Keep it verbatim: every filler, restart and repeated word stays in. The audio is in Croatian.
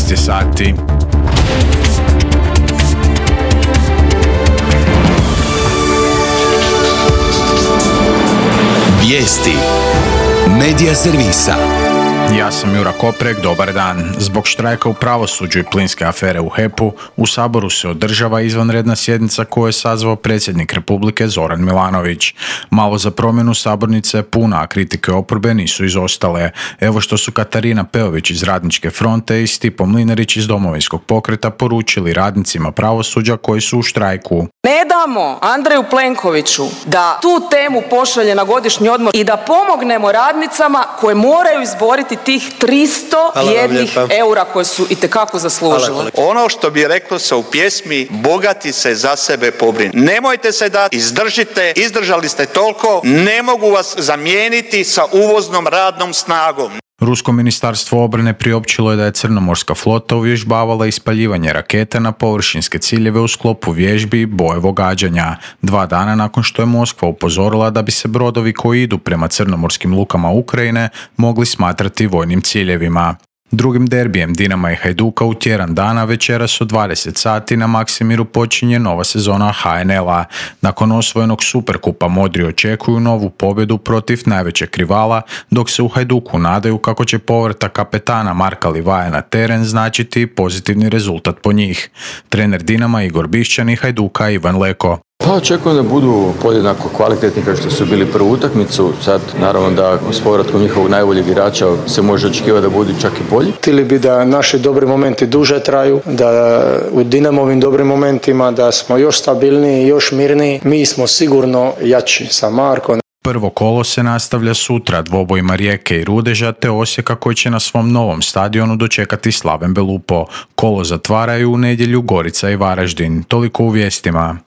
šest je sati. Vijesti Medija servisa. Ja sam Jura Koprek, dobar dan. Zbog štrajka u pravosuđu i plinske afere u H E P-u, u Saboru se održava izvanredna sjednica koju je sazvao predsjednik Republike Zoran Milanović. Malo za promjenu sabornica je puna, a kritike oporbe nisu izostale. Evo što su Katarina Peović iz Radničke fronte i Stipo Mlinarić iz Domovinskog pokreta poručili radnicima pravosuđa koji su u štrajku. Ne damo Andreju Plenkoviću da tu temu pošalje na godišnji odmor i da pomognemo radnicama koje moraju izboriti tih tristo bijednih eura koje su itekako zaslužile. Ono što bi reklo se u pjesmi, bogati se za sebe pobrinu. Nemojte se da izdržite, izdržali ste toliko, ne mogu vas zamijeniti sa uvoznom radnom snagom. Rusko ministarstvo obrane priopćilo je da je crnomorska flota uvježbavala ispaljivanje raketa na površinske ciljeve u sklopu vježbi bojevo gađanja. Dva dana nakon što je Moskva upozorila da bi se brodovi koji idu prema crnomorskim lukama Ukrajine mogli smatrati vojnim ciljevima. Drugim derbijem Dinama i Hajduka u tjedan dana večeras u dvadeset sati na Maksimiru počinje nova sezona H N L-a. Nakon osvojenog Superkupa modri očekuju novu pobjedu protiv najvećeg rivala, dok se u Hajduku nadaju kako će povratak kapetana Marka Livaja na teren značiti pozitivni rezultat po njih. Trener Dinama Igor Bišćan i Hajduka Ivan Leko. Pa očekujem da budu podjednako kvalitetni kao što su bili prvu utakmicu. Sad naravno da s povratkom njihovog najboljeg igrača se može očekivati da budu čak i bolji. Htjeli bi da naši dobri momenti duže traju, da u Dinamovim dobrim momentima da smo još stabilniji, još mirniji. Mi smo sigurno jači sa Markom. Prvo kolo se nastavlja sutra dvobojima Rijeke i Rudeža te Osijeka koji će na svom novom stadionu dočekati Slaven Belupo. Kolo zatvaraju u nedjelju Gorica i Varaždin. Toliko u vijestima.